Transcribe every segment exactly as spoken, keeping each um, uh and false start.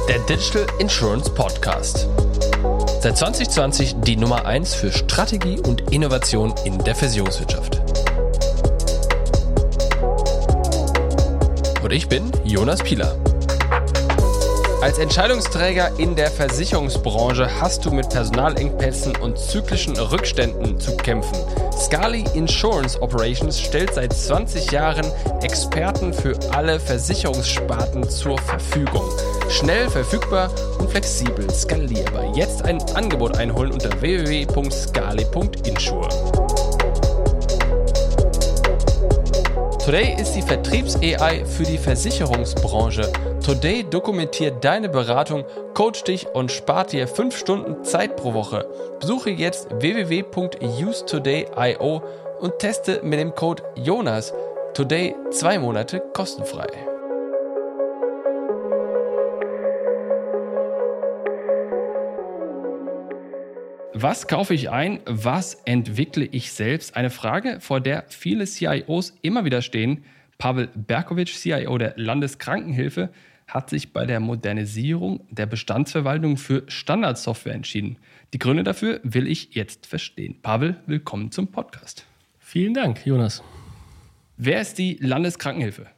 Der Digital Insurance Podcast. Seit zwanzig zwanzig die Nummer eins für Strategie und Innovation in der Versicherungswirtschaft. Und ich bin Jonas Pieler. Als Entscheidungsträger in der Versicherungsbranche hast du mit Personalengpässen und zyklischen Rückständen zu kämpfen. Scali Insurance Operations stellt seit zwanzig Jahren Experten für alle Versicherungssparten zur Verfügung. Schnell, verfügbar und flexibel skalierbar. Jetzt ein Angebot einholen unter w w w punkt scali punkt insure. Today ist die Vertriebs-A I für die Versicherungsbranche. Today dokumentiert deine Beratung, coacht dich und spart dir fünf Stunden Zeit pro Woche. Besuche jetzt w w w punkt use today punkt i o und teste mit dem Code Jonas Today zwei Monate kostenfrei. Was kaufe ich ein? Was entwickle ich selbst? Eine Frage, vor der viele C I Os immer wieder stehen. Pavel Berkovic, C I O der Landeskrankenhilfe, hat sich bei der Modernisierung der Bestandsverwaltung für Standardsoftware entschieden. Die Gründe dafür will ich jetzt verstehen. Pavel, willkommen zum Podcast. Vielen Dank, Jonas. Wer ist die Landeskrankenhilfe?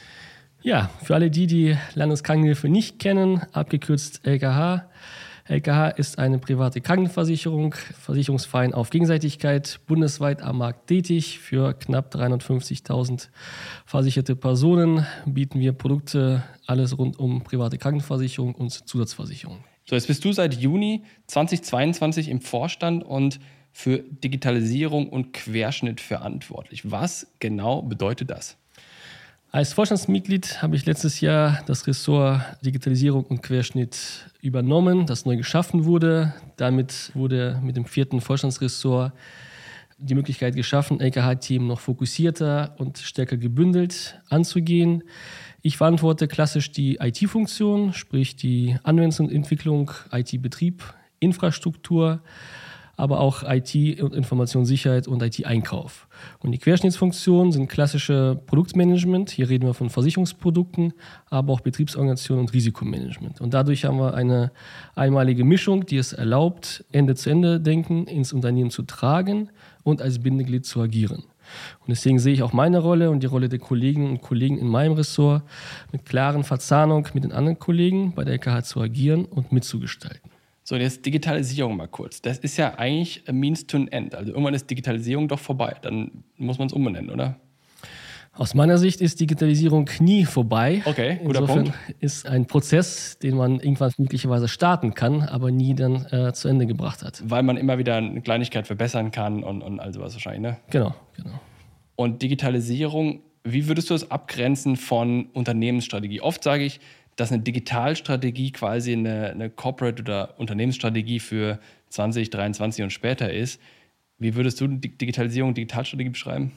Ja, für alle die, die Landeskrankenhilfe nicht kennen, abgekürzt L K H. L K H ist eine private Krankenversicherung, Versicherungsverein auf Gegenseitigkeit, bundesweit am Markt tätig. Für knapp dreihundertfünfzigtausend versicherte Personen bieten wir Produkte, alles rund um private Krankenversicherung und Zusatzversicherung. So, jetzt bist du seit Juni zweitausendzweiundzwanzig im Vorstand und für Digitalisierung und Querschnitt verantwortlich. Was genau bedeutet das? Als Vorstandsmitglied habe ich letztes Jahr das Ressort Digitalisierung und Querschnitt übernommen, das neu geschaffen wurde. Damit wurde mit dem vierten Vorstandsressort die Möglichkeit geschaffen, L K H-Themen noch fokussierter und stärker gebündelt anzugehen. Ich verantworte klassisch die I T-Funktion, sprich die Anwendungsentwicklung, I T-Betrieb, Infrastruktur, aber auch I T und Informationssicherheit und I T-Einkauf. Und die Querschnittsfunktionen sind klassische Produktmanagement, hier reden wir von Versicherungsprodukten, aber auch Betriebsorganisation und Risikomanagement. Und dadurch haben wir eine einmalige Mischung, die es erlaubt, Ende-zu-Ende-Denken ins Unternehmen zu tragen und als Bindeglied zu agieren. Und deswegen sehe ich auch meine Rolle und die Rolle der Kolleginnen und Kollegen in meinem Ressort mit klaren Verzahnung mit den anderen Kollegen bei der L K H zu agieren und mitzugestalten. So, jetzt Digitalisierung mal kurz. Das ist ja eigentlich a means to an end. Also irgendwann ist Digitalisierung doch vorbei. Dann muss man es umbenennen, oder? Aus meiner Sicht ist Digitalisierung nie vorbei. Okay, guter Insofern Punkt. Ist ein Prozess, den man irgendwann möglicherweise starten kann, aber nie dann äh, zu Ende gebracht hat. Weil man immer wieder eine Kleinigkeit verbessern kann und, und all sowas wahrscheinlich, ne? Genau, genau. Und Digitalisierung, wie würdest du das abgrenzen von Unternehmensstrategie? Oft sage ich, dass eine Digitalstrategie quasi eine, eine Corporate- oder Unternehmensstrategie für zwanzig dreiundzwanzig und später ist. Wie würdest du die Digitalisierung und Digitalstrategie beschreiben?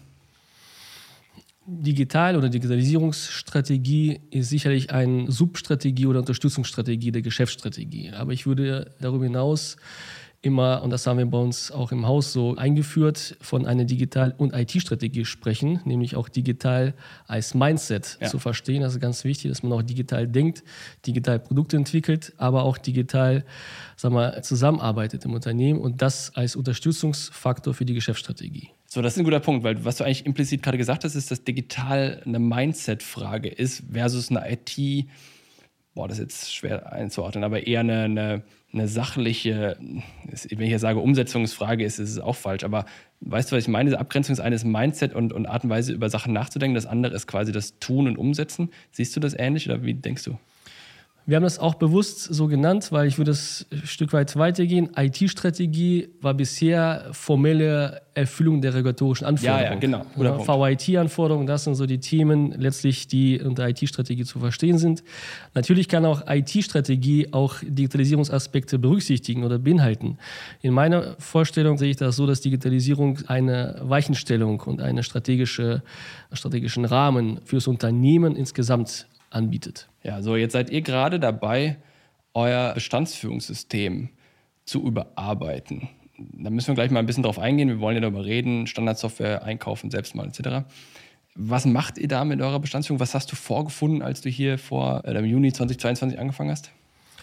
Digital- oder Digitalisierungsstrategie ist sicherlich eine Substrategie oder Unterstützungsstrategie der Geschäftsstrategie. Aber ich würde darüber hinaus immer, und das haben wir bei uns auch im Haus so eingeführt, von einer Digital- und I T-Strategie sprechen, nämlich auch digital als Mindset ja. zu verstehen. Das ist ganz wichtig, dass man auch digital denkt, digital Produkte entwickelt, aber auch digital, sagen wir, zusammenarbeitet im Unternehmen und das als Unterstützungsfaktor für die Geschäftsstrategie. So, das ist ein guter Punkt, weil was du eigentlich implizit gerade gesagt hast, ist, dass digital eine Mindset-Frage ist versus eine I T, boah, das ist jetzt schwer einzuordnen, aber eher eine, eine, eine sachliche, wenn ich ja sage Umsetzungsfrage ist, ist es auch falsch, aber weißt du, was ich meine? Diese Abgrenzung ist eines Mindset und, und Art und Weise, über Sachen nachzudenken, das andere ist quasi das Tun und Umsetzen. Siehst du das ähnlich oder wie denkst du? Wir haben das auch bewusst so genannt, weil ich würde es ein Stück weit weitergehen. I T-Strategie war bisher formelle Erfüllung der regulatorischen Anforderungen. Ja, ja, genau. Ja, V I T-Anforderungen, das sind so die Themen letztlich, die unter I T-Strategie zu verstehen sind. Natürlich kann auch I T-Strategie auch Digitalisierungsaspekte berücksichtigen oder beinhalten. In meiner Vorstellung sehe ich das so, dass Digitalisierung eine Weichenstellung und einen strategische, strategischen Rahmen fürs Unternehmen insgesamt anbietet. Ja, so jetzt seid ihr gerade dabei, euer Bestandsführungssystem zu überarbeiten. Da müssen wir gleich mal ein bisschen drauf eingehen. Wir wollen ja darüber reden, Standardsoftware einkaufen, selbst mal et cetera. Was macht ihr da mit eurer Bestandsführung? Was hast du vorgefunden, als du hier vor äh, im Juni zweitausendzweiundzwanzig angefangen hast?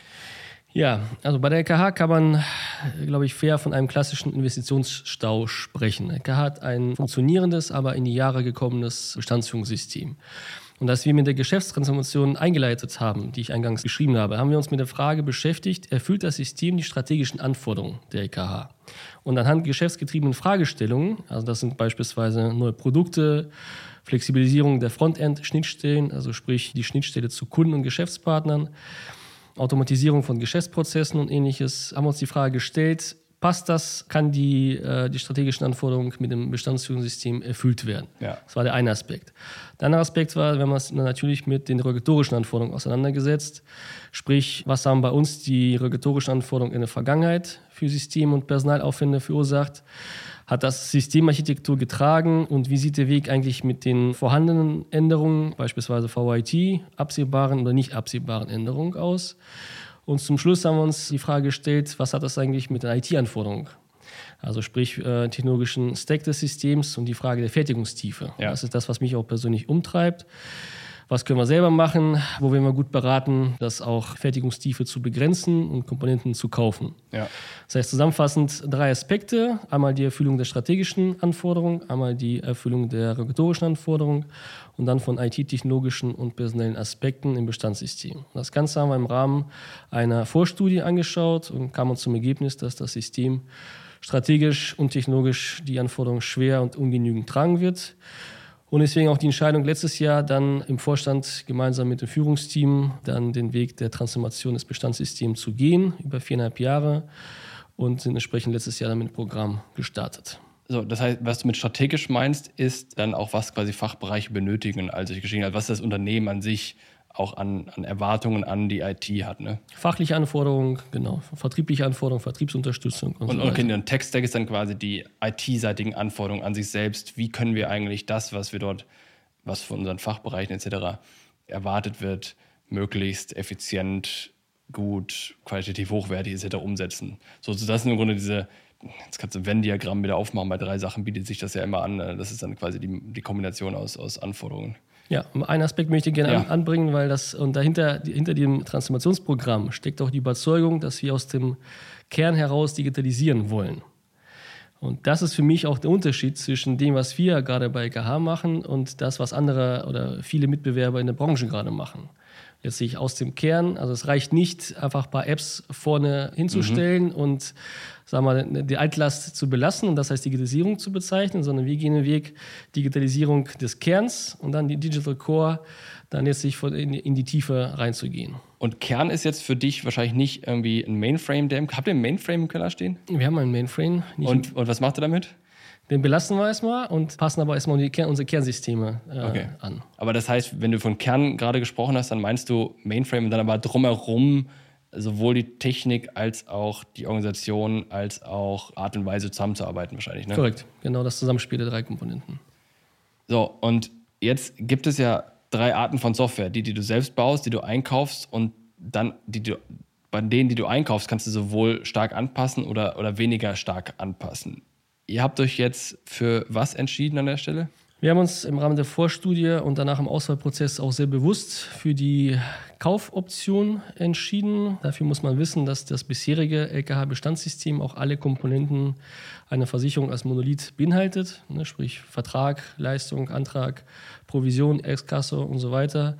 Ja, also bei der L K H kann man, glaube ich, fair von einem klassischen Investitionsstau sprechen. Die L K H hat ein funktionierendes, aber in die Jahre gekommenes Bestandsführungssystem. Und als wir mit der Geschäftstransformation eingeleitet haben, die ich eingangs beschrieben habe, haben wir uns mit der Frage beschäftigt, erfüllt das System die strategischen Anforderungen der L K H? Und anhand geschäftsgetriebenen Fragestellungen, also das sind beispielsweise neue Produkte, Flexibilisierung der Frontend-Schnittstellen, also sprich die Schnittstelle zu Kunden und Geschäftspartnern, Automatisierung von Geschäftsprozessen und Ähnliches, haben wir uns die Frage gestellt, passt das, kann die, äh, die strategischen Anforderungen mit dem Bestandsführungssystem erfüllt werden? Ja. Das war der eine Aspekt. Der andere Aspekt war, wir haben uns natürlich mit den regulatorischen Anforderungen auseinandergesetzt. Sprich, was haben bei uns die regulatorischen Anforderungen in der Vergangenheit für System- und Personalaufwände verursacht? Hat das Systemarchitektur getragen und wie sieht der Weg eigentlich mit den vorhandenen Änderungen, beispielsweise V I T, absehbaren oder nicht absehbaren Änderungen aus? Und zum Schluss haben wir uns die Frage gestellt, was hat das eigentlich mit den I T-Anforderungen? Also sprich äh, technologischen Stack des Systems und die Frage der Fertigungstiefe. Ja. Das ist das, was mich auch persönlich umtreibt. Was können wir selber machen? Wo wären wir gut beraten, das auch Fertigungstiefe zu begrenzen und Komponenten zu kaufen? Ja. Das heißt zusammenfassend drei Aspekte. Einmal die Erfüllung der strategischen Anforderungen, einmal die Erfüllung der regulatorischen Anforderungen und dann von I T-technologischen und personellen Aspekten im Bestandssystem. Das Ganze haben wir im Rahmen einer Vorstudie angeschaut und kamen zum Ergebnis, dass das System strategisch und technologisch die Anforderungen schwer und ungenügend tragen wird. Und deswegen auch die Entscheidung letztes Jahr dann im Vorstand gemeinsam mit dem Führungsteam dann den Weg der Transformation des Bestandssystems zu gehen, über viereinhalb Jahre, und sind entsprechend letztes Jahr dann mit dem Programm gestartet. So, das heißt, was du mit strategisch meinst, ist dann auch, was quasi Fachbereiche benötigen, also geschehen hat, was das Unternehmen an sich auch an, an Erwartungen an die I T hat, ne? Fachliche Anforderungen, genau. Vertriebliche Anforderungen, Vertriebsunterstützung und, und so weiter. Okay, der Tech-Stack ist dann quasi die I T-seitigen Anforderungen an sich selbst. Wie können wir eigentlich das, was wir dort, was von unseren Fachbereichen et cetera erwartet wird, möglichst effizient, gut, qualitativ hochwertig et cetera umsetzen? So, so das sind im Grunde diese, jetzt kannst du ein Venn-Diagramm wieder aufmachen, bei drei Sachen bietet sich das ja immer an. Das ist dann quasi die, die Kombination aus, aus Anforderungen. Ja, einen Aspekt möchte ich gerne ja. an, anbringen, weil das und dahinter hinter dem Transformationsprogramm steckt auch die Überzeugung, dass wir aus dem Kern heraus digitalisieren wollen. Und das ist für mich auch der Unterschied zwischen dem, was wir gerade bei L K H machen und das, was andere oder viele Mitbewerber in der Branche gerade machen. Letztlich aus dem Kern, also es reicht nicht, einfach ein paar Apps vorne hinzustellen mhm. und sagen wir, die Altlast zu belassen und das heißt Digitalisierung zu bezeichnen, sondern wir gehen den Weg Digitalisierung des Kerns und dann die Digital Core, dann letztlich in, in die Tiefe reinzugehen. Und Kern ist jetzt für dich wahrscheinlich nicht irgendwie ein Mainframe, der im, habt ihr ein Mainframe im Keller stehen? Wir haben einen Mainframe. Und, und was macht ihr damit? Den belassen wir erstmal und passen aber erstmal die Kern, unsere Kernsysteme äh, okay. an. Aber das heißt, wenn du von Kern gerade gesprochen hast, dann meinst du Mainframe und dann aber drumherum sowohl die Technik als auch die Organisation als auch Art und Weise zusammenzuarbeiten wahrscheinlich, ne? Korrekt, genau das Zusammenspiel der drei Komponenten. So, und jetzt gibt es ja drei Arten von Software. Die, die du selbst baust, die du einkaufst und dann die du, bei denen, die du einkaufst, kannst du sowohl stark anpassen oder, oder weniger stark anpassen. Ihr habt euch jetzt für was entschieden an der Stelle? Wir haben uns im Rahmen der Vorstudie und danach im Auswahlprozess auch sehr bewusst für die Kaufoption entschieden. Dafür muss man wissen, dass das bisherige L K H-Bestandssystem auch alle Komponenten einer Versicherung als Monolith beinhaltet, ne, sprich Vertrag, Leistung, Antrag, Provision, Exkasse und so weiter.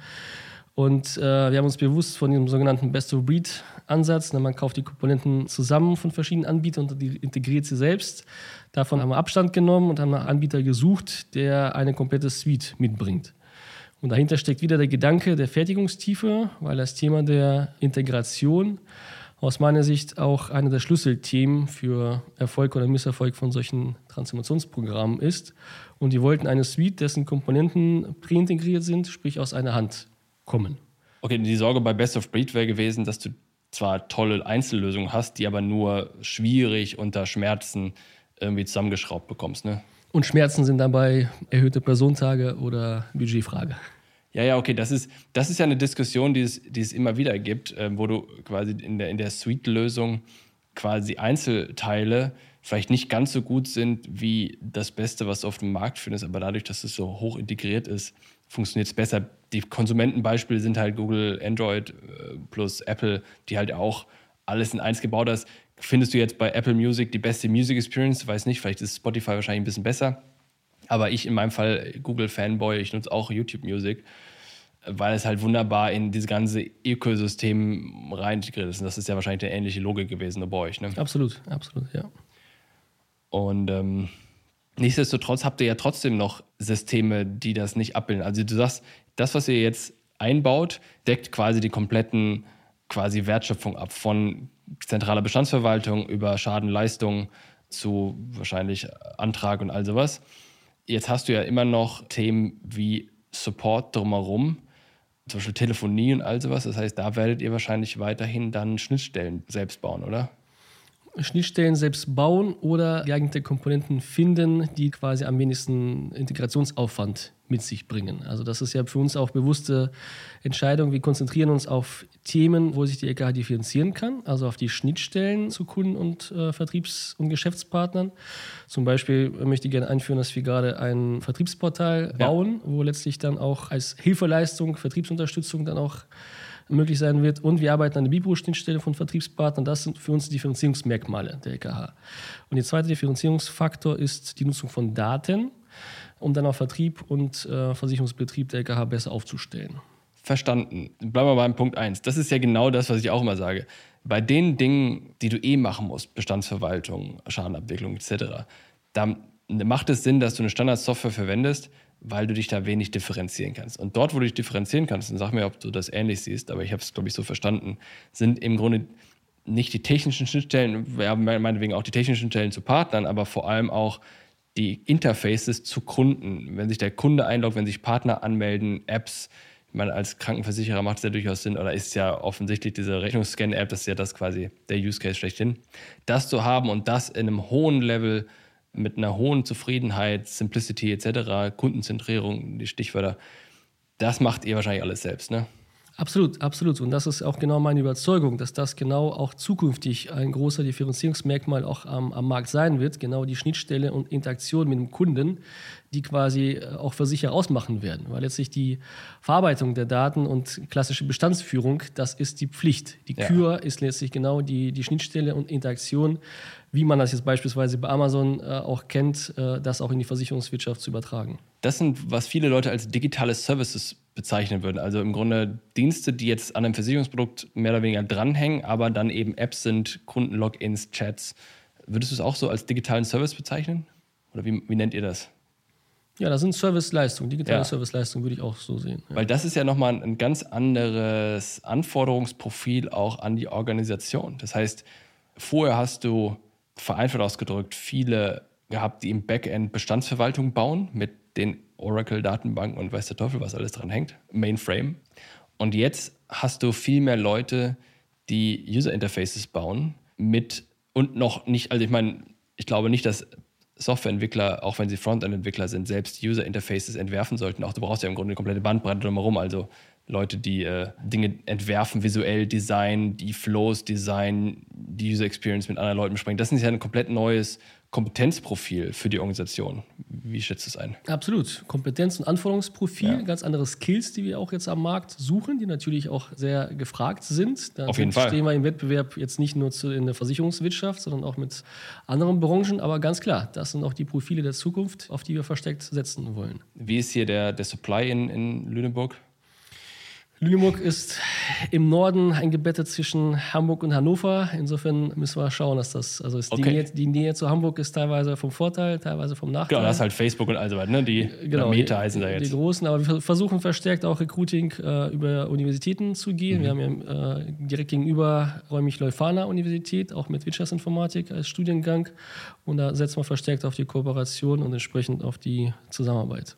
Und äh, wir haben uns bewusst von dem sogenannten Best-of-Breed-Ansatz, ne, man kauft die Komponenten zusammen von verschiedenen Anbietern und integriert sie selbst. Davon haben wir Abstand genommen und haben einen Anbieter gesucht, der eine komplette Suite mitbringt. Und dahinter steckt wieder der Gedanke der Fertigungstiefe, weil das Thema der Integration aus meiner Sicht auch einer der Schlüsselthemen für Erfolg oder Misserfolg von solchen Transformationsprogrammen ist. Und die wollten eine Suite, dessen Komponenten präintegriert sind, sprich aus einer Hand kommen. Okay, die Sorge bei Best of Breed wäre gewesen, dass du zwar tolle Einzellösungen hast, die aber nur schwierig unter Schmerzen irgendwie zusammengeschraubt bekommst, ne? Und Schmerzen sind dabei erhöhte Personentage oder Budgetfrage. Ja, ja, okay, das ist, das ist ja eine Diskussion, die es, die es immer wieder gibt, äh, wo du quasi in der, in der Suite-Lösung quasi Einzelteile vielleicht nicht ganz so gut sind wie das Beste, was du auf dem Markt findest, aber dadurch, dass es so hoch integriert ist, funktioniert es besser. Die Konsumentenbeispiele sind halt Google, Android äh, plus Apple, die halt auch alles in eins gebaut hast. Findest du jetzt bei Apple Music die beste Music Experience? Weiß nicht, vielleicht ist Spotify wahrscheinlich ein bisschen besser. Aber ich in meinem Fall Google-Fanboy, ich nutze auch YouTube Music, weil es halt wunderbar in dieses ganze Ökosystem rein integriert ist. Und das ist ja wahrscheinlich eine ähnliche Logik gewesen bei euch. Ne? Absolut, absolut, ja. Und ähm, nichtsdestotrotz habt ihr ja trotzdem noch Systeme, die das nicht abbilden. Also du sagst, das, was ihr jetzt einbaut, deckt quasi die kompletten quasi Wertschöpfung ab, von zentraler Bestandsverwaltung über Schadenleistung zu wahrscheinlich Antrag und all sowas. Jetzt hast du ja immer noch Themen wie Support drumherum, zum Beispiel Telefonie und all sowas. Das heißt, da werdet ihr wahrscheinlich weiterhin dann Schnittstellen selbst bauen, oder? Schnittstellen selbst bauen oder geeignete Komponenten finden, die quasi am wenigsten Integrationsaufwand mit sich bringen. Also das ist ja für uns auch bewusste Entscheidung. Wir konzentrieren uns auf Themen, wo sich die E K H differenzieren kann, also auf die Schnittstellen zu Kunden und äh, Vertriebs- und Geschäftspartnern. Zum Beispiel möchte ich gerne einführen, dass wir gerade ein Vertriebsportal ja. bauen, wo letztlich dann auch als Hilfeleistung, Vertriebsunterstützung dann auch möglich sein wird. Und wir arbeiten an der Bipro-Schnittstelle von Vertriebspartnern. Das sind für uns Differenzierungsmerkmale der E K H. Und der zweite Differenzierungsfaktor ist die Nutzung von Daten, um dann auch Vertrieb und äh, Versicherungsbetrieb der E K H besser aufzustellen. Verstanden. Bleiben wir beim Punkt eins. Das ist ja genau das, was ich auch immer sage. Bei den Dingen, die du eh machen musst, Bestandsverwaltung, Schadenabwicklung et cetera, da macht es Sinn, dass du eine Standardsoftware verwendest, weil du dich da wenig differenzieren kannst. Und dort, wo du dich differenzieren kannst, und sag mir, ob du das ähnlich siehst, aber ich habe es, glaube ich, so verstanden, sind im Grunde nicht die technischen Schnittstellen, ja, meinetwegen auch die technischen Schnittstellen zu Partnern, aber vor allem auch die Interfaces zu Kunden. Wenn sich der Kunde einloggt, wenn sich Partner anmelden, Apps, ich meine, als Krankenversicherer macht es ja durchaus Sinn, oder ist ja offensichtlich diese Rechnungsscan-App, das ist ja das quasi der Use Case schlechthin, das zu haben und das in einem hohen Level mit einer hohen Zufriedenheit, Simplicity et cetera, Kundenzentrierung, die Stichwörter, das macht ihr wahrscheinlich alles selbst, ne? Absolut, absolut. Und das ist auch genau meine Überzeugung, dass das genau auch zukünftig ein großer Differenzierungsmerkmal auch am, am Markt sein wird. Genau die Schnittstelle und Interaktion mit dem Kunden, die quasi auch Versicherer ausmachen werden. Weil letztlich die Verarbeitung der Daten und klassische Bestandsführung, das ist die Pflicht. Die ja. Kür ist letztlich genau die, die Schnittstelle und Interaktion, wie man das jetzt beispielsweise bei Amazon äh, auch kennt, äh, das auch in die Versicherungswirtschaft zu übertragen. Das sind, was viele Leute als digitale Services bezeichnen würden. Also im Grunde Dienste, die jetzt an einem Versicherungsprodukt mehr oder weniger dranhängen, aber dann eben Apps sind, Kunden-Logins, Chats. Würdest du es auch so als digitalen Service bezeichnen? Oder wie, wie nennt ihr das? Ja, das sind Serviceleistungen, digitale ja. Serviceleistungen würde ich auch so sehen. Ja. Weil das ist ja nochmal ein, ein ganz anderes Anforderungsprofil auch an die Organisation. Das heißt, vorher hast du, vereinfacht ausgedrückt, viele gehabt, die im Backend Bestandsverwaltung bauen mit den Oracle-Datenbanken und weiß der Teufel, was alles dran hängt, Mainframe. Und jetzt hast du viel mehr Leute, die User-Interfaces bauen mit und noch nicht, also ich meine, ich glaube nicht, dass Softwareentwickler, auch wenn sie Frontend-Entwickler sind, selbst User-Interfaces entwerfen sollten. Auch du brauchst ja im Grunde eine komplette Bandbreite drumherum, also Leute, die äh, Dinge entwerfen, visuell Design, die Flows Design, die User Experience mit anderen Leuten besprechen. Das ist ja ein komplett neues Kompetenzprofil für die Organisation. Wie schätzt du es ein? Absolut. Kompetenz- und Anforderungsprofil, ja. Ganz andere Skills, die wir auch jetzt am Markt suchen, die natürlich auch sehr gefragt sind. Da Auf jeden stehen Fall. wir im Wettbewerb jetzt nicht nur zu, in der Versicherungswirtschaft, sondern auch mit anderen Branchen. Aber ganz klar, das sind auch die Profile der Zukunft, auf die wir versteckt setzen wollen. Wie ist hier der, der Supply in, in Lüneburg? Lüneburg ist im Norden eingebettet zwischen Hamburg und Hannover. Insofern müssen wir schauen, dass das, also ist Okay. die, Nähe, die Nähe zu Hamburg ist teilweise vom Vorteil, teilweise vom Nachteil. Genau, das ist halt Facebook und all so weiter, ne? Die Genau, Meta heißen da die, jetzt. die großen, aber wir versuchen verstärkt auch Recruiting äh, über Universitäten zu gehen. Mhm. Wir haben ja äh, direkt gegenüber räumlich Leuphana Universität, auch mit Wirtschaftsinformatik als Studiengang. Und da setzen wir verstärkt auf die Kooperation und entsprechend auf die Zusammenarbeit.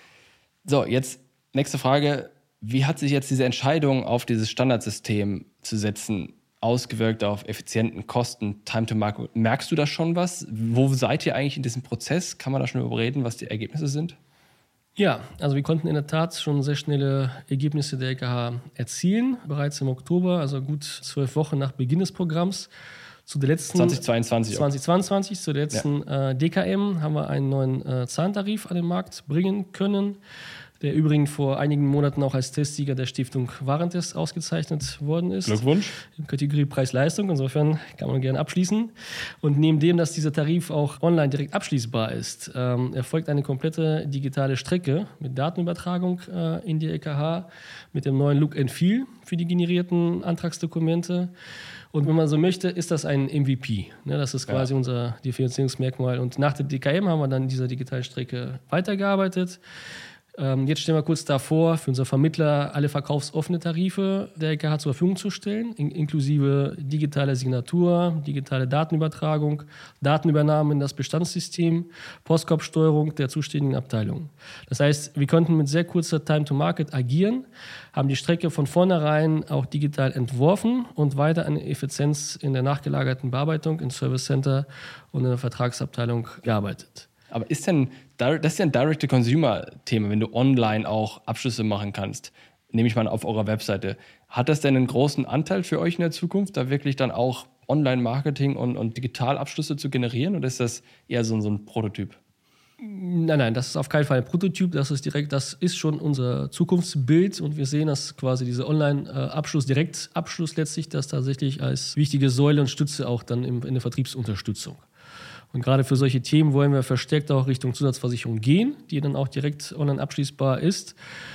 So, jetzt nächste Frage. Wie hat sich jetzt diese Entscheidung, auf dieses Standardsystem zu setzen, ausgewirkt auf effizienten Kosten, Time to Market? Merkst du da schon was? Wo seid ihr eigentlich in diesem Prozess? Kann man da schon überreden, was die Ergebnisse sind? Ja, also wir konnten in der Tat schon sehr schnelle Ergebnisse der E K H erzielen. Bereits im Oktober, also gut zwölf Wochen nach Beginn des Programms. Zu der letzten zweitausendzweiundzwanzig. zweitausendzweiundzwanzig, zu der letzten ja. äh, D K M haben wir einen neuen äh, Zahntarif an den Markt bringen können. der übrigens vor einigen Monaten auch als Testsieger der Stiftung Warentest ausgezeichnet worden ist. Glückwunsch. In Kategorie Preis-Leistung, insofern kann man gerne abschließen. Und neben dem, dass dieser Tarif auch online direkt abschließbar ist, ähm, erfolgt eine komplette digitale Strecke mit Datenübertragung äh, in die L K H, mit dem neuen Look and Feel für die generierten Antragsdokumente. Und wenn man so möchte, ist das ein M V P. Ne, das ist quasi ja. unser Differenzierungsmerkmal. Und nach der D K M haben wir dann in dieser digitalen Strecke weitergearbeitet. Ähm, jetzt stellen wir kurz davor, für unsere Vermittler alle verkaufsoffene Tarife der L K H zur Verfügung zu stellen, in, inklusive digitale Signatur, digitale Datenübertragung, Datenübernahme in das Bestandssystem, Postkorb-Steuerung der zuständigen Abteilung. Das heißt, wir konnten mit sehr kurzer Time to Market agieren, haben die Strecke von vornherein auch digital entworfen und weiter an Effizienz in der nachgelagerten Bearbeitung, im Service Center und in der Vertragsabteilung gearbeitet. Aber ist denn, das ist ja ein Direct-to-Consumer-Thema, wenn du online auch Abschlüsse machen kannst, nehme ich mal auf eurer Webseite. Hat das denn einen großen Anteil für euch in der Zukunft, da wirklich dann auch Online-Marketing und, und Digitalabschlüsse zu generieren, oder ist das eher so, so ein Prototyp? Nein, nein, das ist auf keinen Fall ein Prototyp, das ist direkt, das ist schon unser Zukunftsbild und wir sehen, dass quasi diese Online-Abschluss, Direktabschluss letztlich, das tatsächlich als wichtige Säule und Stütze auch dann in, in der Vertriebsunterstützung. Und gerade für solche Themen wollen wir verstärkt auch Richtung Zusatzversicherung gehen, die dann auch direkt online abschließbar ist.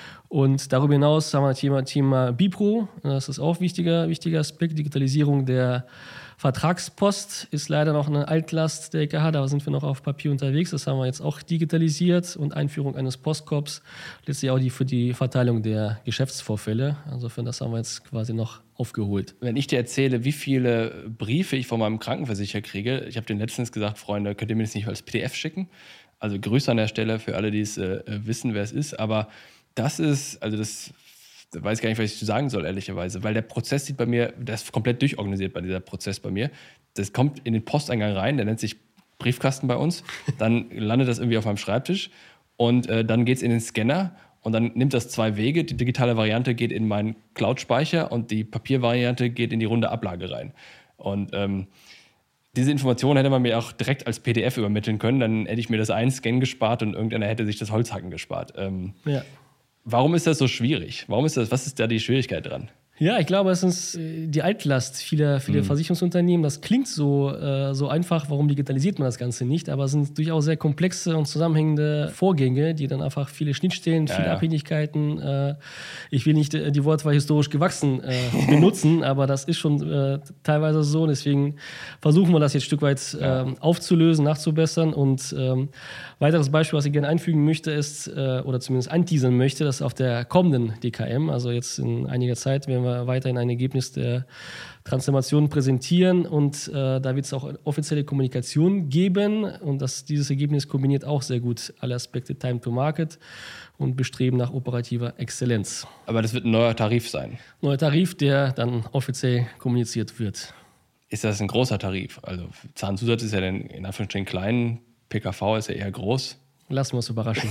Und darüber hinaus haben wir das Thema, Thema BIPRO, das ist auch ein wichtiger, wichtiger Aspekt. Digitalisierung der Vertragspost ist leider noch eine Altlast der L K H, da sind wir noch auf Papier unterwegs. Das haben wir jetzt auch digitalisiert und Einführung eines Postkorps, letztlich auch die für die Verteilung der Geschäftsvorfälle. Insofern, das haben wir jetzt quasi noch aufgeholt. Wenn ich dir erzähle, wie viele Briefe ich von meinem Krankenversicherer kriege, ich habe denen letztens gesagt, Freunde, könnt ihr mir das nicht als P D F schicken? Also Grüße an der Stelle für alle, die es äh, wissen, wer es ist. Aber das ist, also das Da weiß ich gar nicht, was ich zu sagen soll, ehrlicherweise. Weil der Prozess sieht bei mir, der ist komplett durchorganisiert bei dieser Prozess bei mir. Das kommt in den Posteingang rein, der nennt sich Briefkasten bei uns. Dann landet das irgendwie auf meinem Schreibtisch und äh, dann geht es in den Scanner und dann nimmt das zwei Wege. Die digitale Variante geht in meinen Cloud-Speicher und die Papiervariante geht in die runde Ablage rein. Und ähm, diese Information hätte man mir auch direkt als P D F übermitteln können. Dann hätte ich mir das Einscannen gespart und irgendeiner hätte sich das Holzhacken gespart. Ähm, ja. Warum ist das so schwierig? Warum ist das, was ist da die Schwierigkeit dran? Ja, ich glaube, es ist die Altlast vieler, vieler mhm. Versicherungsunternehmen. Das klingt so, äh, so einfach, warum digitalisiert man das Ganze nicht? Aber es sind durchaus sehr komplexe und zusammenhängende Vorgänge, die dann einfach viele Schnittstellen, viele ja, ja. Abhängigkeiten, äh, ich will nicht die Wortwahl historisch gewachsen äh, benutzen, aber das ist schon äh, teilweise so. Deswegen versuchen wir das jetzt ein Stück weit äh, ja. aufzulösen, nachzubessern. Und ähm, weiteres Beispiel, was ich gerne einfügen möchte, ist, äh, oder zumindest anteasern möchte, dass auf der kommenden D K M, also jetzt in einiger Zeit, werden wir weiterhin ein Ergebnis der Transformation präsentieren und äh, da wird es auch offizielle Kommunikation geben und das, dieses Ergebnis kombiniert auch sehr gut alle Aspekte Time to Market und Bestreben nach operativer Exzellenz. Aber das wird ein neuer Tarif sein? Neuer Tarif, der dann offiziell kommuniziert wird. Ist das ein großer Tarif? Also Zahnzusatz ist ja dann in Anführungsstrichen klein, P K V ist ja eher groß. Lassen wir uns überraschen.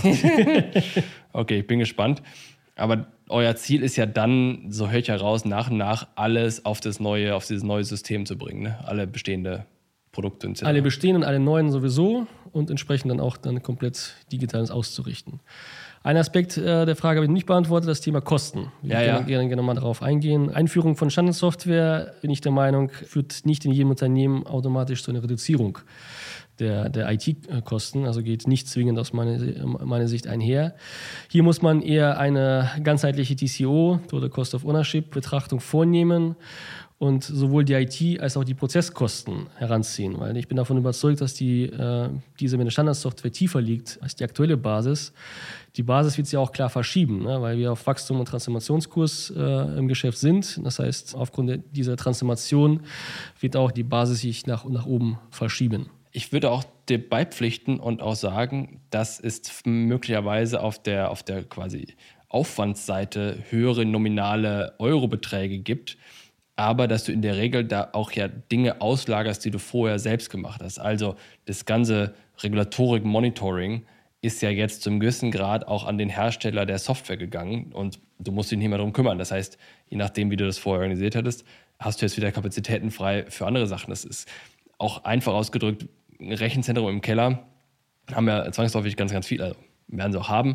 Okay, ich bin gespannt. Aber euer Ziel ist ja dann, so höre ich heraus, nach und nach alles auf das neue, auf dieses neue System zu bringen, ne? Alle bestehende Produkte und so. Alle bestehenden, alle neuen sowieso und entsprechend dann auch dann komplett Digitales auszurichten. Ein Aspekt äh, der Frage habe ich nicht beantwortet, das Thema Kosten. Ich ja, würde ja. gerne, gerne, gerne mal darauf eingehen. Einführung von Standardsoftware, bin ich der Meinung, führt nicht in jedem Unternehmen automatisch zu einer Reduzierung der, der I T-Kosten, also geht nicht zwingend aus meiner, meiner Sicht einher. Hier muss man eher eine ganzheitliche T C O, Total Cost of Ownership, Betrachtung vornehmen und sowohl die I T als auch die Prozesskosten heranziehen, weil ich bin davon überzeugt, dass die, äh, diese mit der Standardsoftware tiefer liegt als die aktuelle Basis. Die Basis wird sich auch klar verschieben, ne, weil wir auf Wachstum und Transformationskurs äh, im Geschäft sind. Das heißt, aufgrund dieser Transformation wird auch die Basis sich nach, nach oben verschieben. Ich würde auch dir beipflichten und auch sagen, dass es möglicherweise auf der, auf der quasi Aufwandsseite höhere nominale Eurobeträge gibt, aber dass du in der Regel da auch ja Dinge auslagerst, die du vorher selbst gemacht hast. Also das ganze Regulatorik-Monitoring ist ja jetzt zum gewissen Grad auch an den Hersteller der Software gegangen und du musst dich nicht mehr darum kümmern. Das heißt, je nachdem, wie du das vorher organisiert hattest, hast du jetzt wieder Kapazitäten frei für andere Sachen. Das ist auch einfach ausgedrückt, ein Rechenzentrum im Keller haben wir zwangsläufig ganz, ganz viel, also werden sie auch haben,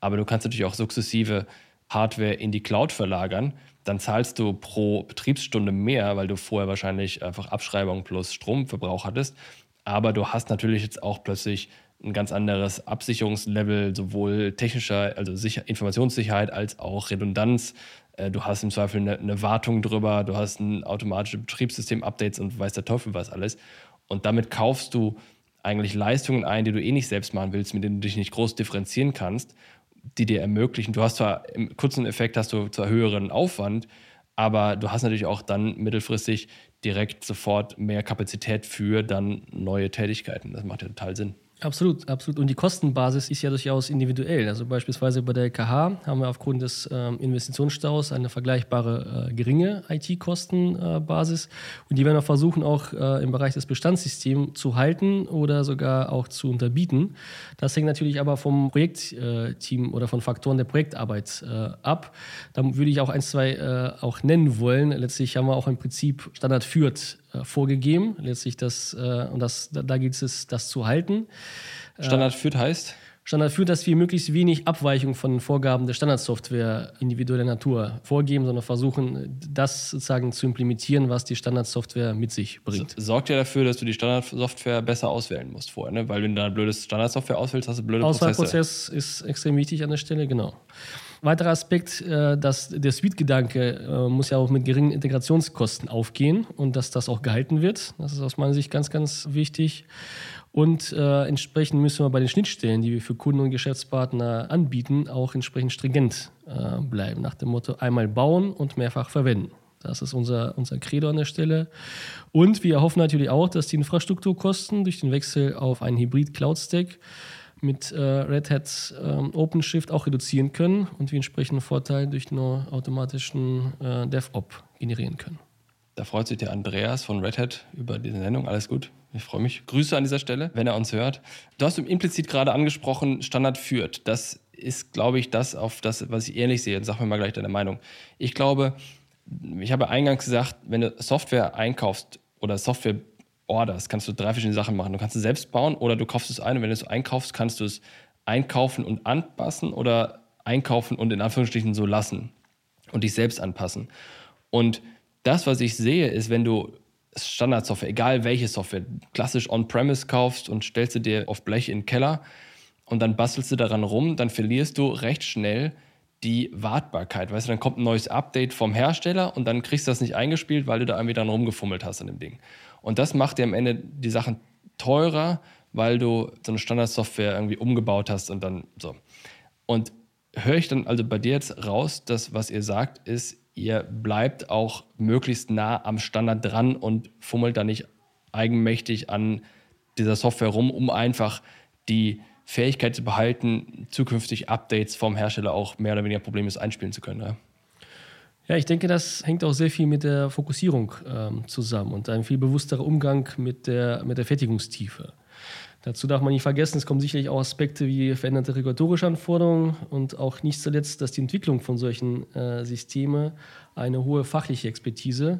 aber du kannst natürlich auch sukzessive Hardware in die Cloud verlagern. Dann zahlst du pro Betriebsstunde mehr, weil du vorher wahrscheinlich einfach Abschreibung plus Stromverbrauch hattest. Aber du hast natürlich jetzt auch plötzlich ein ganz anderes Absicherungslevel, sowohl technischer, also Sicher- Informationssicherheit als auch Redundanz. Du hast im Zweifel eine, eine Wartung drüber, du hast ein automatische Betriebssystem-Updates und weiß der Teufel was alles. Und damit kaufst du eigentlich Leistungen ein, die du eh nicht selbst machen willst, mit denen du dich nicht groß differenzieren kannst, die dir ermöglichen. Du hast zwar im kurzen Effekt hast du zwar höheren Aufwand, aber du hast natürlich auch dann mittelfristig direkt sofort mehr Kapazität für dann neue Tätigkeiten. Das macht ja total Sinn. Absolut, absolut. Und die Kostenbasis ist ja durchaus individuell. Also beispielsweise bei der L K H haben wir aufgrund des ähm, Investitionsstaus eine vergleichbare äh, geringe I T-Kostenbasis. Äh, und die werden wir versuchen, auch äh, im Bereich des Bestandssystems zu halten oder sogar auch zu unterbieten. Das hängt natürlich aber vom Projektteam oder von Faktoren der Projektarbeit äh, ab. Da würde ich auch ein, zwei äh, auch nennen wollen. Letztlich haben wir auch im Prinzip Standard Fürth vorgegeben, letztlich das, äh, und das, da, da gilt es, das zu halten. Standard Fürth heißt? Standard Fürth, dass wir möglichst wenig Abweichung von den Vorgaben der Standardsoftware individueller Natur vorgeben, sondern versuchen, das sozusagen zu implementieren, was die Standardsoftware mit sich bringt. Das sorgt ja dafür, dass du die Standardsoftware besser auswählen musst vorher, ne? Weil wenn du da eine blöde Standardsoftware auswählst, hast du blöde Prozesse. Auswahlprozess ist extrem wichtig an der Stelle, genau. Weiterer Aspekt, äh, dass der Suite-Gedanke äh, muss ja auch mit geringen Integrationskosten aufgehen und dass das auch gehalten wird. Das ist aus meiner Sicht ganz, ganz wichtig. Und äh, entsprechend müssen wir bei den Schnittstellen, die wir für Kunden und Geschäftspartner anbieten, auch entsprechend stringent äh, bleiben. Nach dem Motto einmal bauen und mehrfach verwenden. Das ist unser, unser Credo an der Stelle. Und wir hoffen natürlich auch, dass die Infrastrukturkosten durch den Wechsel auf einen Hybrid-Cloud-Stack mit äh, Red Hat ähm, OpenShift auch reduzieren können und wir entsprechenden Vorteile durch den automatischen äh, DevOps generieren können. Da freut sich der Andreas von Red Hat über diese Sendung. Alles gut, ich freue mich. Grüße an dieser Stelle, wenn er uns hört. Du hast implizit gerade angesprochen, Standard Fürth. Das ist, glaube ich, das, auf das, was ich ähnlich sehe. Sag mir mal gleich deine Meinung. Ich glaube, ich habe eingangs gesagt, wenn du Software einkaufst oder Software orderst, kannst du drei verschiedene Sachen machen. Du kannst es selbst bauen oder du kaufst es ein und wenn du es einkaufst, kannst du es einkaufen und anpassen oder einkaufen und in Anführungsstrichen so lassen und dich selbst anpassen. Und das, was ich sehe, ist, wenn du Standardsoftware, egal welche Software, klassisch on-premise kaufst und stellst sie dir auf Blech in den Keller und dann bastelst du daran rum, dann verlierst du recht schnell die Wartbarkeit. Weißt du, dann kommt ein neues Update vom Hersteller und dann kriegst du das nicht eingespielt, weil du da irgendwie dran rumgefummelt hast an dem Ding. Und das macht dir am Ende die Sachen teurer, weil du so eine Standardsoftware irgendwie umgebaut hast und dann so. Und höre ich dann also bei dir jetzt raus, dass was ihr sagt, ist, ihr bleibt auch möglichst nah am Standard dran und fummelt da nicht eigenmächtig an dieser Software rum, um einfach die Fähigkeit zu behalten, zukünftig Updates vom Hersteller auch mehr oder weniger problemlos einspielen zu können. Ja? Ja, ich denke, das hängt auch sehr viel mit der Fokussierung ähm, zusammen und ein viel bewussterer Umgang mit der, mit der Fertigungstiefe. Dazu darf man nicht vergessen, es kommen sicherlich auch Aspekte wie veränderte regulatorische Anforderungen und auch nicht zuletzt, dass die Entwicklung von solchen äh, Systemen eine hohe fachliche Expertise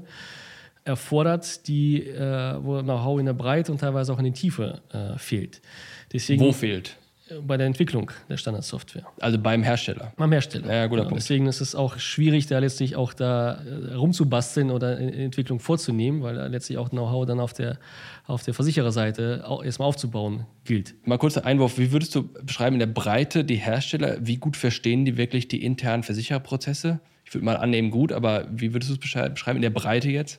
erfordert, die, äh, wo Know-how in der Breite und teilweise auch in der Tiefe äh, fehlt. Deswegen, Wo fehlt? Bei der Entwicklung der Standardsoftware. Also beim Hersteller? Beim Hersteller. Ja, guter ja, Punkt. Deswegen ist es auch schwierig, da letztlich auch da äh, rumzubasteln oder Entwicklung vorzunehmen, weil da letztlich auch Know-how dann auf der, auf der Versichererseite auch erstmal aufzubauen gilt. Mal kurzer Einwurf. Wie würdest du beschreiben in der Breite die Hersteller? Wie gut verstehen die wirklich die internen Versichererprozesse? Ich würde mal annehmen, gut, aber wie würdest du es beschreiben in der Breite jetzt?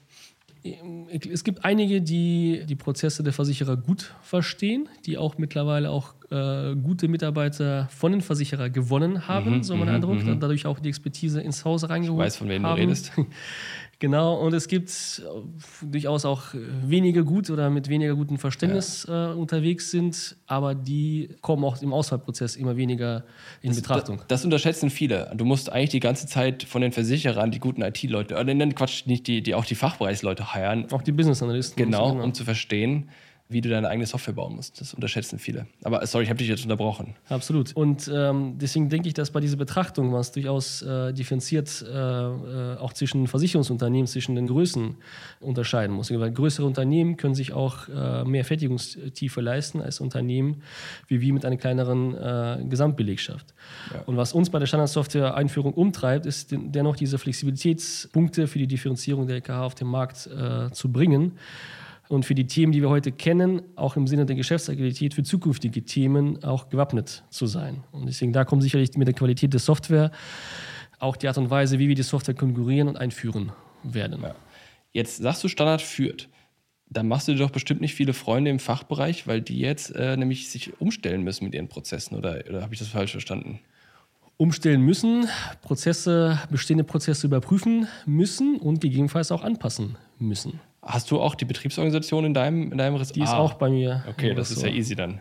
Es gibt einige, die die Prozesse der Versicherer gut verstehen, die auch mittlerweile auch äh, gute Mitarbeiter von den Versicherern gewonnen haben, Mhm, so mein mhm, Eindruck, mhm. und dadurch auch die Expertise ins Haus reingeholt haben. Ich weiß, von wem du redest. Genau, und es gibt durchaus auch wenige gut oder mit weniger gutem Verständnis ja. äh, unterwegs sind, aber die kommen auch im Auswahlprozess immer weniger in das, Betrachtung. Das, das unterschätzen viele. Du musst eigentlich die ganze Zeit von den Versicherern die guten I T-Leute, oder nein, Quatsch, nicht die, die auch die Fachbereichsleute heiern. Auch die Business-Analysten. Genau, genau, um zu verstehen, wie du deine eigene Software bauen musst. Das unterschätzen viele. Aber sorry, ich habe dich jetzt unterbrochen. Absolut. Und ähm, deswegen denke ich, dass bei dieser Betrachtung man es durchaus äh, differenziert äh, äh, auch zwischen Versicherungsunternehmen, zwischen den Größen unterscheiden muss. Weil größere Unternehmen können sich auch äh, mehr Fertigungstiefe leisten als Unternehmen wie wir mit einer kleineren äh, Gesamtbelegschaft. Ja. Und was uns bei der Standardsoftware-Einführung umtreibt, ist den, dennoch diese Flexibilitätspunkte für die Differenzierung der L K H auf den Markt äh, zu bringen. Und für die Themen, die wir heute kennen, auch im Sinne der Geschäftsagilität für zukünftige Themen auch gewappnet zu sein. Und deswegen, da kommt sicherlich mit der Qualität der Software auch die Art und Weise, wie wir die Software konfigurieren und einführen werden. Ja. Jetzt sagst du, Standard führt. Da machst du dir doch bestimmt nicht viele Freunde im Fachbereich, weil die jetzt äh, nämlich sich umstellen müssen mit ihren Prozessen. Oder, oder habe ich das falsch verstanden? Umstellen müssen, Prozesse, bestehende Prozesse überprüfen müssen und gegebenenfalls auch anpassen müssen. Hast du auch die Betriebsorganisation in deinem, in deinem Ressort? Die ist ah, auch bei mir. Okay, das ist ja easy dann.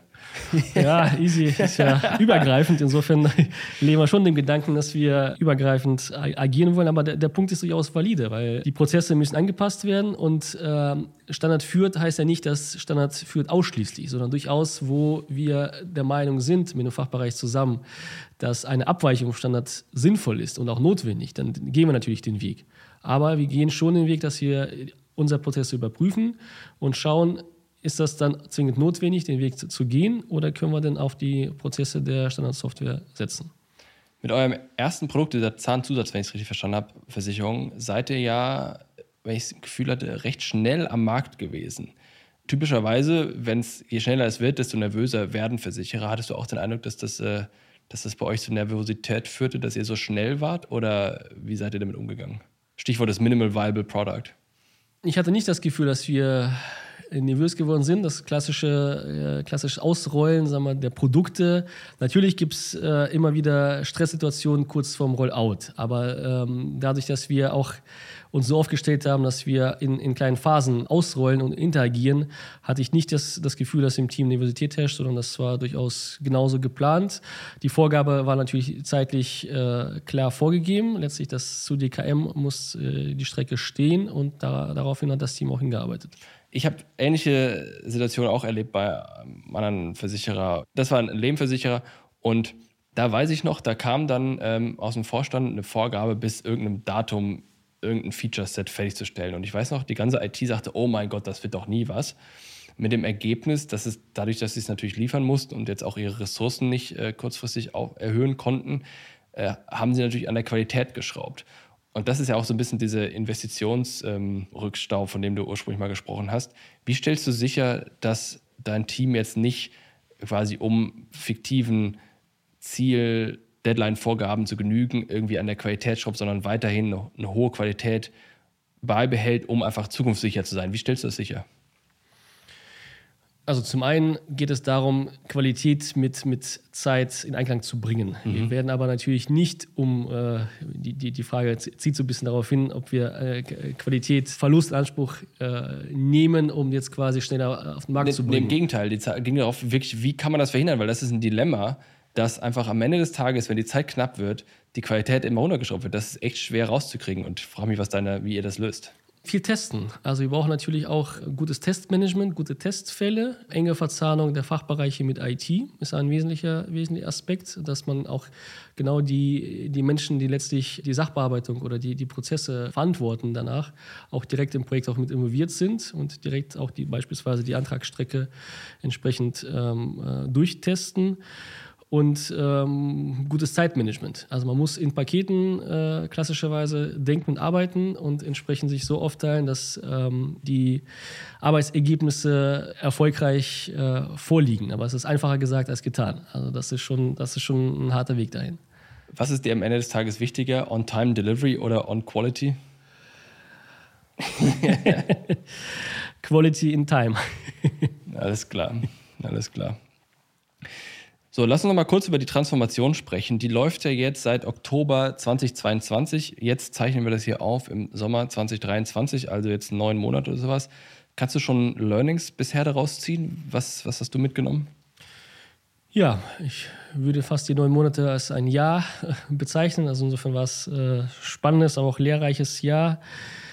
Ja, easy ist ja übergreifend. Insofern leben wir schon dem Gedanken, dass wir übergreifend agieren wollen. Aber der, der Punkt ist durchaus valide, weil die Prozesse müssen angepasst werden. Und äh, Standard führt heißt ja nicht, dass Standard führt ausschließlich, sondern durchaus, wo wir der Meinung sind, mit dem Fachbereich zusammen, dass eine Abweichung vom Standard sinnvoll ist und auch notwendig, dann gehen wir natürlich den Weg. Aber wir gehen schon den Weg, dass wir unsere Prozesse überprüfen und schauen, ist das dann zwingend notwendig, den Weg zu, zu gehen, oder können wir denn auf die Prozesse der Standardsoftware setzen? Mit eurem ersten Produkt, dieser Zahnzusatz, wenn ich es richtig verstanden habe, Versicherung, seid ihr ja, wenn ich das Gefühl hatte, recht schnell am Markt gewesen. Typischerweise, wenn es je schneller es wird, desto nervöser werden Versicherer. Hattest du auch den Eindruck, dass das, äh, dass das bei euch zu Nervosität führte, dass ihr so schnell wart? Oder wie seid ihr damit umgegangen? Stichwort ist Minimal Viable Product. Ich hatte nicht das Gefühl, dass wir nervös geworden sind. Das klassische, äh, klassische Ausrollen, sagen wir, der Produkte. Natürlich gibt es äh, immer wieder Stresssituationen kurz vorm Rollout. Aber ähm, dadurch, dass wir auch uns so aufgestellt haben, dass wir in, in kleinen Phasen ausrollen und interagieren, hatte ich nicht das, das Gefühl, dass im Team Nervosität herrscht, sondern das war durchaus genauso geplant. Die Vorgabe war natürlich zeitlich äh, klar vorgegeben. Letztlich das zu D K M muss äh, die Strecke stehen und da, daraufhin hat das Team auch hingearbeitet. Ich habe ähnliche Situationen auch erlebt bei einem anderen Versicherer. Das war ein Lebensversicherer und da weiß ich noch, da kam dann ähm, aus dem Vorstand eine Vorgabe, bis irgendeinem Datum irgendein Feature-Set fertigzustellen. Und ich weiß noch, die ganze I T sagte, oh mein Gott, das wird doch nie was. Mit dem Ergebnis, dass es dadurch, dass sie es natürlich liefern mussten und jetzt auch ihre Ressourcen nicht äh, kurzfristig auch erhöhen konnten, äh, haben sie natürlich an der Qualität geschraubt. Und das ist ja auch so ein bisschen dieser Investitionsrückstau, ähm, von dem du ursprünglich mal gesprochen hast. Wie stellst du sicher, dass dein Team jetzt nicht quasi um fiktiven Ziel, Deadline-Vorgaben zu genügen, irgendwie an der Qualität schraubt, sondern weiterhin eine, eine hohe Qualität beibehält, um einfach zukunftssicher zu sein? Wie stellst du das sicher? Also zum einen geht es darum, Qualität mit, mit Zeit in Einklang zu bringen. Mhm. Wir werden aber natürlich nicht, um äh, die, die, die Frage zieht so ein bisschen darauf hin, ob wir äh, Qualitätsverlust in Anspruch äh, nehmen, um jetzt quasi schneller auf den Markt ne, zu bringen. Im Gegenteil, die Zeit ging darauf wirklich, wie kann man das verhindern? Weil das ist ein Dilemma, dass einfach am Ende des Tages, wenn die Zeit knapp wird, die Qualität immer runtergeschraubt wird. Das ist echt schwer rauszukriegen und ich frage mich, was deine, wie ihr das löst. Viel testen. Also wir brauchen natürlich auch gutes Testmanagement, gute Testfälle, enge Verzahnung der Fachbereiche mit I T ist ein wesentlicher, wesentlicher Aspekt, dass man auch genau die, die Menschen, die letztlich die Sachbearbeitung oder die, die Prozesse verantworten danach, auch direkt im Projekt auch mit involviert sind und direkt auch die, beispielsweise die Antragsstrecke entsprechend ähm, äh, durchtesten. Und ähm, gutes Zeitmanagement. Also man muss in Paketen äh, klassischerweise denken und arbeiten und entsprechend sich so aufteilen, dass ähm, die Arbeitsergebnisse erfolgreich äh, vorliegen. Aber es ist einfacher gesagt als getan. Also das ist schon, das ist schon ein harter Weg dahin. Was ist dir am Ende des Tages wichtiger, On-Time-Delivery oder On-Quality? Quality in Time. Alles klar, alles klar. So, lass uns noch mal kurz über die Transformation sprechen. Die läuft ja jetzt seit Oktober zweitausendzweiundzwanzig. Jetzt zeichnen wir das hier auf im Sommer zweitausenddreiundzwanzig, also jetzt neun Monate oder sowas. Kannst du schon Learnings bisher daraus ziehen? Was, was hast du mitgenommen? Ja, ich würde fast die neun Monate als ein Jahr bezeichnen. Also insofern war es ein äh, spannendes, aber auch lehrreiches Jahr.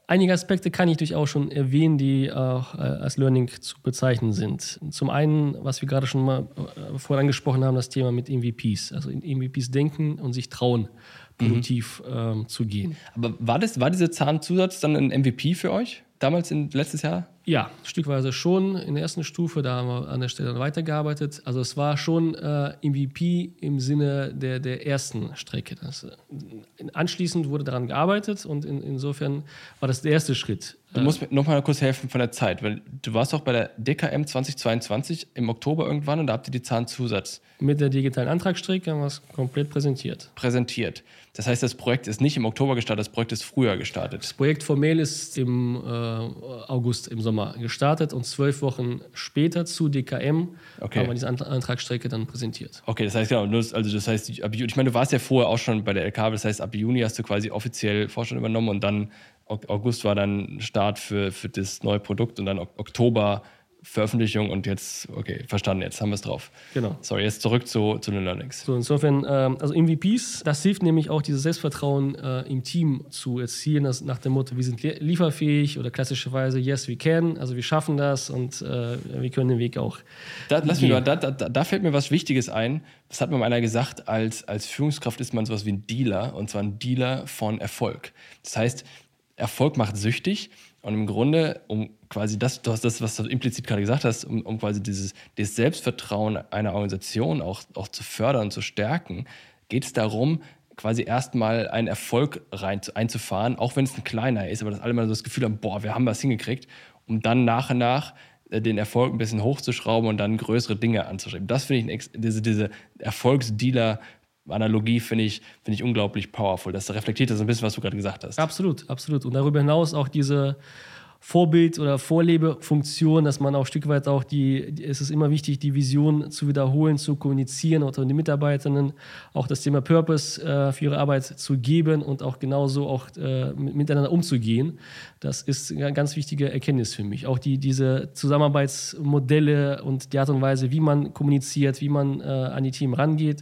Einige Aspekte kann ich durchaus schon erwähnen, die auch äh, als Learning zu bezeichnen sind. Zum einen, was wir gerade schon mal äh, vorhin angesprochen haben, das Thema mit M V Ps. Also in M V Ps denken und sich trauen, produktiv mhm. ähm, zu gehen. Aber war, das, war dieser Zahnzusatz dann ein M V P für euch damals, in, letztes Jahr? Ja, stückweise schon in der ersten Stufe, da haben wir an der Stelle weitergearbeitet. Also es war schon äh, M V P im Sinne der, der ersten Strecke. Das, äh, anschließend wurde daran gearbeitet und in, insofern war das der erste Schritt. Du musst mir noch mal kurz helfen von der Zeit, weil du warst auch bei der D K M zwanzig zweiundzwanzig im Oktober irgendwann und da habt ihr die Zahnzusatz mit der digitalen Antragsstrecke haben wir es komplett präsentiert. Präsentiert. Das heißt, das Projekt ist nicht im Oktober gestartet, das Projekt ist früher gestartet. Das Projekt formell ist im äh, August, im Sommer gestartet und zwölf Wochen später zu D K M okay. haben wir diese Antragsstrecke dann präsentiert. Okay, das heißt, genau, also das heißt, ich meine, du warst ja vorher auch schon bei der L K W, das heißt, ab Juni hast du quasi offiziell Vorstand übernommen und dann August war dann Start für, für das neue Produkt und dann Oktober Veröffentlichung und jetzt, okay, verstanden, jetzt haben wir es drauf. Genau. Sorry, jetzt zurück zu, zu den Learnings. So, insofern, ähm, also M V Ps, das hilft nämlich auch, dieses Selbstvertrauen äh, im Team zu erzielen, das nach dem Motto, wir sind lieferfähig oder klassischerweise, yes, we can, also wir schaffen das und äh, wir können den Weg auch da, lass mich mal, da, da, da fällt mir was Wichtiges ein, das hat mir mal einer gesagt, als, als Führungskraft ist man sowas wie ein Dealer und zwar ein Dealer von Erfolg. Das heißt, Erfolg macht süchtig und im Grunde, um quasi das, du hast das, was du implizit gerade gesagt hast, um, um quasi dieses, dieses Selbstvertrauen einer Organisation auch, auch zu fördern und zu stärken, geht es darum, quasi erstmal einen Erfolg rein einzufahren, auch wenn es ein kleiner ist, aber dass alle mal so das Gefühl haben, boah, wir haben was hingekriegt, um dann nach und nach den Erfolg ein bisschen hochzuschrauben und dann größere Dinge anzuschreiben. Das finde ich, diese, diese Erfolgsdealer- Analogie finde ich, finde ich unglaublich powerful. Das reflektiert das ein bisschen, was du gerade gesagt hast. Absolut, absolut. Und darüber hinaus auch diese Vorbild- oder Vorlebefunktion, dass man auch ein Stück weit auch die, die, es ist immer wichtig, die Vision zu wiederholen, zu kommunizieren, auch den Mitarbeitenden auch das Thema Purpose äh, für ihre Arbeit zu geben und auch genauso auch äh, miteinander umzugehen. Das ist eine ganz wichtige Erkenntnis für mich. Auch die, diese Zusammenarbeitsmodelle und die Art und Weise, wie man kommuniziert, wie man äh, an die Team rangeht,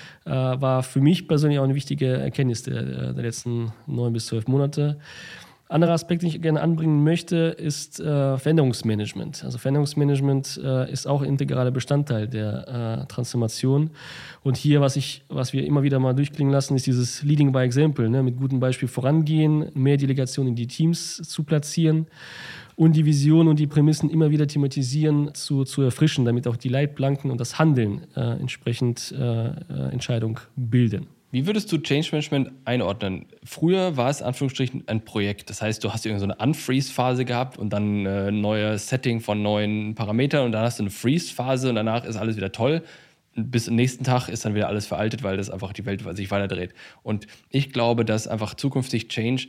war für mich persönlich auch eine wichtige Erkenntnis der, der letzten neun bis zwölf Monate. Anderer Aspekt, den ich gerne anbringen möchte, ist äh, Veränderungsmanagement. Also Veränderungsmanagement äh, ist auch ein integraler Bestandteil der äh, Transformation. Und hier, was, ich, was wir immer wieder mal durchklingen lassen, ist dieses Leading by Example, ne? Mit gutem Beispiel vorangehen, mehr Delegation in die Teams zu platzieren und die Vision und die Prämissen immer wieder thematisieren, zu, zu erfrischen, damit auch die Leitplanken und das Handeln äh, entsprechend äh, äh, Entscheidung bilden. Wie würdest du Change Management einordnen? Früher war es in Anführungsstrichen ein Projekt. Das heißt, du hast irgendeine so eine Unfreeze-Phase gehabt und dann ein äh, neues Setting von neuen Parametern und dann hast du eine Freeze-Phase und danach ist alles wieder toll. Bis zum nächsten Tag ist dann wieder alles veraltet, weil das einfach die Welt sich weiterdreht. Und ich glaube, dass einfach zukünftig Change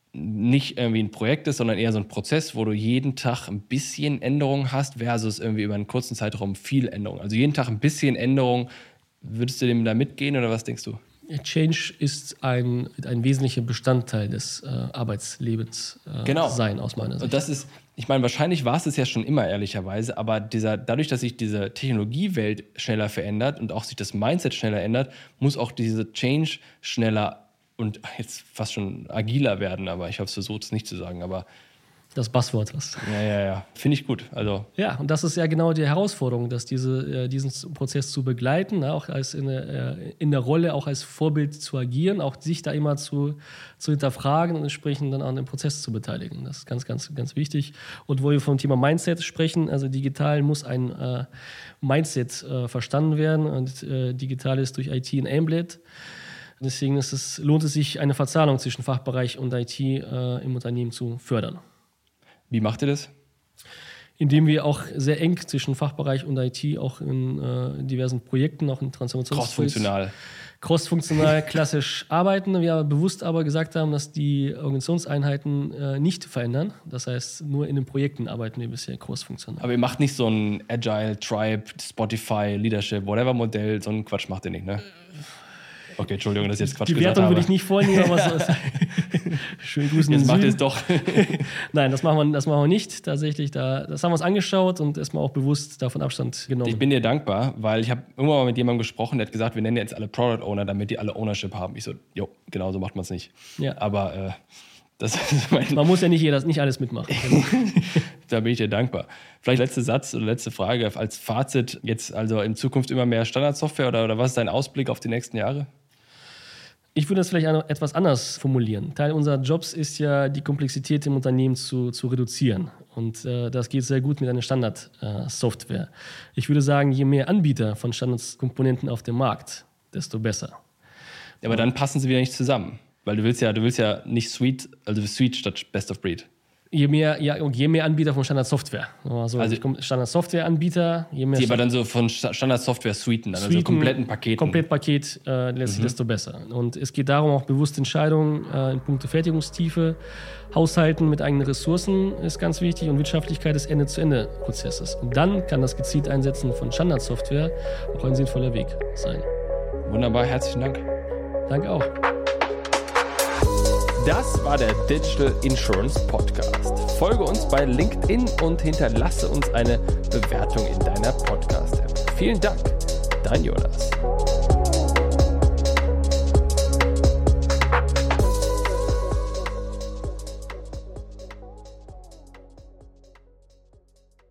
nicht irgendwie ein Projekt ist, sondern eher so ein Prozess, wo du jeden Tag ein bisschen Änderung hast, versus irgendwie über einen kurzen Zeitraum viel Änderung. Also jeden Tag ein bisschen Änderung. Würdest du dem da mitgehen oder was denkst du? Change ist ein, ein wesentlicher Bestandteil des äh, Arbeitslebens äh, genau. sein, aus meiner Sicht. Und das ist, ich meine, wahrscheinlich war es es ja schon immer, ehrlicherweise, aber dieser, dadurch, dass sich diese Technologiewelt schneller verändert und auch sich das Mindset schneller ändert, muss auch diese Change schneller und jetzt fast schon agiler werden, aber ich habe es versucht, es nicht zu sagen, aber das Buzzword was. Ja, ja, ja. Finde ich gut. Also ja, und das ist ja genau die Herausforderung, dass diese, äh, diesen Prozess zu begleiten, ne, auch als in, äh, in der Rolle, auch als Vorbild zu agieren, auch sich da immer zu, zu hinterfragen und entsprechend dann an dem Prozess zu beteiligen. Das ist ganz, ganz, ganz wichtig. Und wo wir vom Thema Mindset sprechen, also digital muss ein äh, Mindset äh, verstanden werden und äh, digital ist durch I T enabled. Deswegen ist es, lohnt es sich, eine Verzahnung zwischen Fachbereich und I T äh, im Unternehmen zu fördern. Wie macht ihr das? Indem wir auch sehr eng zwischen Fachbereich und I T auch in äh, diversen Projekten, auch in Transformationsprojekten. Cross-funktional. Cross-funktional klassisch arbeiten. Wir bewusst aber gesagt haben, dass die Organisationseinheiten äh, nicht verändern. Das heißt, nur in den Projekten arbeiten wir bisher cross-funktional. Aber ihr macht nicht so ein Agile, Tribe, Spotify, Leadership, whatever Modell, so einen Quatsch macht ihr nicht, ne? Okay, Entschuldigung, dass ich jetzt Quatsch die gesagt Wertung habe. würde ich nicht vornehmen, aber so ist schön grüßen. Jetzt macht ihr es doch. Nein, das machen, wir, das machen wir nicht. Tatsächlich, da, das haben wir uns angeschaut und erstmal auch bewusst davon Abstand genommen. Ich bin dir dankbar, weil ich habe irgendwann mal mit jemandem gesprochen, der hat gesagt, wir nennen jetzt alle Product Owner, damit die alle Ownership haben. Ich so, jo, genau so macht man es nicht. Ja. Aber äh, Das ist mein Man muss ja nicht, jeder, nicht alles mitmachen. Da bin ich dir dankbar. Vielleicht letzter Satz oder letzte Frage als Fazit. Jetzt also in Zukunft immer mehr Standardsoftware oder, oder was ist dein Ausblick auf die nächsten Jahre? Ich würde das vielleicht etwas anders formulieren. Teil unserer Jobs ist ja, die Komplexität im Unternehmen zu, zu reduzieren. Und äh, das geht sehr gut mit einer Standardsoftware. Äh, ich würde sagen, je mehr Anbieter von Standardkomponenten auf dem Markt, desto besser. Ja, aber dann passen sie wieder nicht zusammen. Weil du willst ja, du willst ja nicht Suite, also Suite statt Best of Breed. Je mehr, ja, je mehr Anbieter von Standardsoftware. Also, also Standardsoftware-Anbieter, je mehr. Die aber dann so von Standardsoftware-Suiten, dann, also kompletten Paketen. Komplettpaket, äh, letztlich mhm. desto besser. Und es geht darum, auch bewusste Entscheidungen äh, in puncto Fertigungstiefe, Haushalten mit eigenen Ressourcen ist ganz wichtig und Wirtschaftlichkeit des Ende-zu-Ende-Prozesses. Und dann kann das gezielt Einsetzen von Standardsoftware auch ein sinnvoller Weg sein. Wunderbar, herzlichen Dank. Danke auch. Das war der Digital Insurance Podcast. Folge uns bei LinkedIn und hinterlasse uns eine Bewertung in deiner Podcast-App. Vielen Dank, dein Jonas.